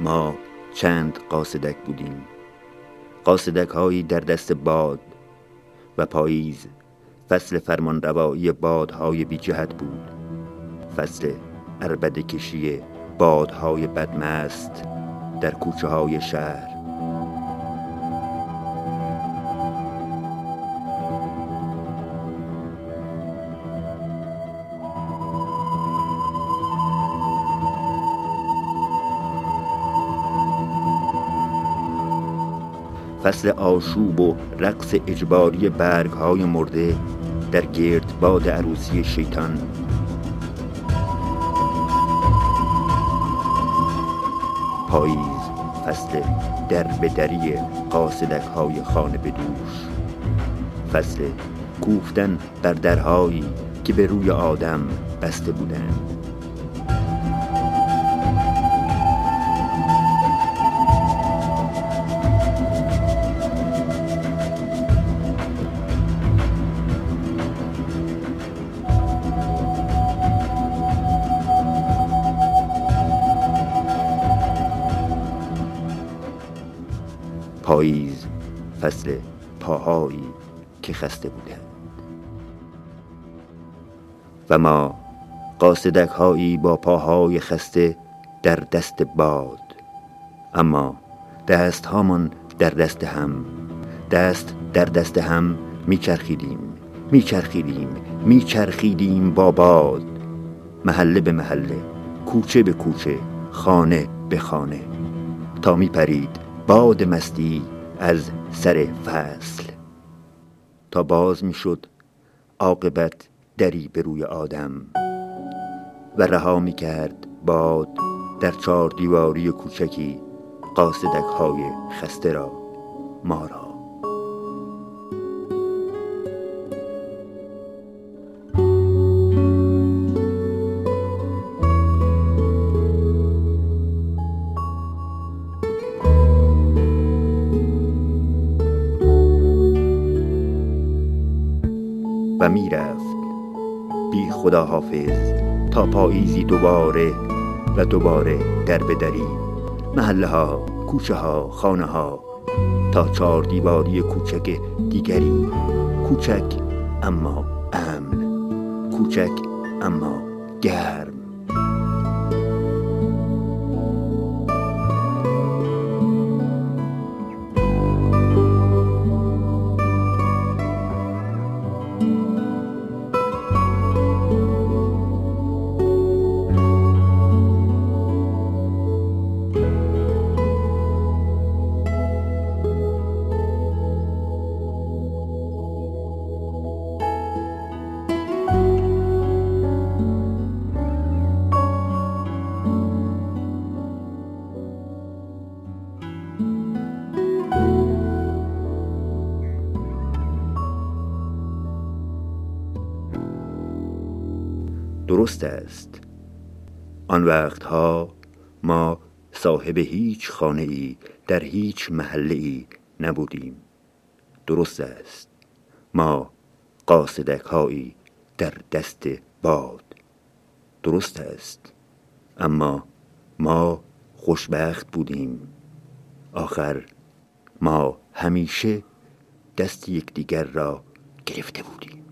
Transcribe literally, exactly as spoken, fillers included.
ما چند قاصدک بودیم، قاصدک هایی در دست باد، و پاییز فصل فرمان روایی بادهای بی جهت بود، فصل عربده کشی بادهای بدمست در کوچه های شهر. فصل آشوب و رقص اجباری برگ‌های مرده در گردباد عروسی شیطان. پاییز فصل دربدری قاصدک‌های خانه به دوش، فصل کوفتن بر درهایی که به روی آدم بسته بودند. پاییز فصل پاهایی که خسته بودند و ما قاصدک هایی با پاهای خسته در دست باد، اما دست هامان در دست هم، دست در دست هم میچرخیدیم میچرخیدیم میچرخیدیم با باد، محله به محله، کوچه به کوچه، خانه به خانه، تا میپرید باد مستی از سر فصل، تا باز میشد عاقبت دری به روی آدم و رها میکرد باد در چار دیواری کوچکی قاصدک های خسته را، ما را. و می رفت بی خدا حافظ تا پاییزی دوباره و دوباره در بدری، محله ها، کوچه ها، خانه ها، تا چار دیواری کوچک دیگری، کوچک اما امن، کوچک اما گرم. درست است، آن وقتها ما صاحب هیچ خانه‌ای در هیچ محله‌ای نبودیم. درست است، ما قاصدک‌هایی در دست باد. درست است، اما ما خوشبخت بودیم. آخر ما همیشه دست یکدیگر را گرفته بودیم.